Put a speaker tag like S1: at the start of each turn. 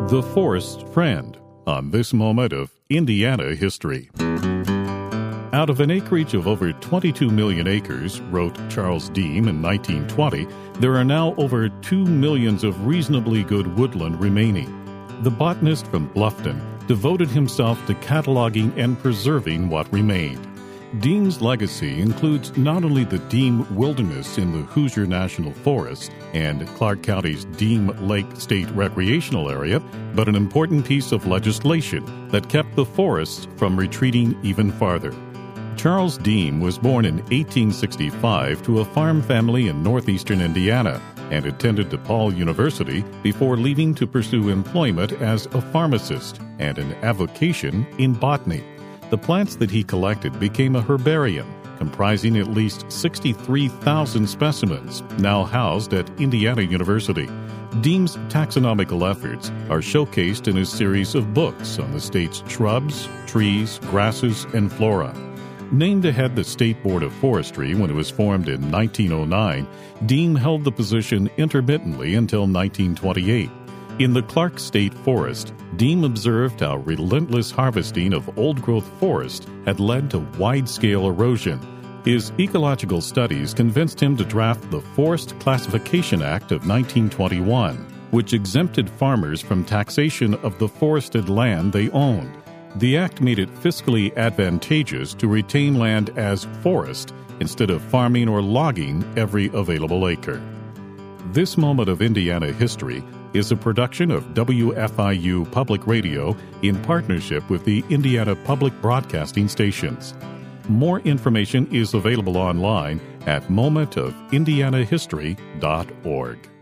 S1: The Forest Friend, on this moment of Indiana history. Out of an acreage of over 22 million acres, wrote Charles Deem in 1920, there are now over 2 millions of reasonably good woodland remaining. The botanist from Bluffton devoted himself to cataloging and preserving what remained. Deem's legacy includes not only the Deem Wilderness in the Hoosier National Forest and Clark County's Deem Lake State Recreational Area, but an important piece of legislation that kept the forests from retreating even farther. Charles Deem was born in 1865 to a farm family in northeastern Indiana and attended DePaul University before leaving to pursue employment as a pharmacist and an avocation in botany. The plants that he collected became a herbarium, comprising at least 63,000 specimens, now housed at Indiana University. Deem's taxonomical efforts are showcased in a series of books on the state's shrubs, trees, grasses, and flora. Named to head the State Board of Forestry when it was formed in 1909, Deem held the position intermittently until 1928. In the Clark State Forest, Deem observed how relentless harvesting of old-growth forest had led to wide-scale erosion. His ecological studies convinced him to draft the Forest Classification Act of 1921, which exempted farmers from taxation of the forested land they owned. The act made it fiscally advantageous to retain land as forest instead of farming or logging every available acre. This moment of Indiana history is a production of WFIU Public Radio in partnership with the Indiana Public Broadcasting Stations. More information is available online at momentofindianahistory.org.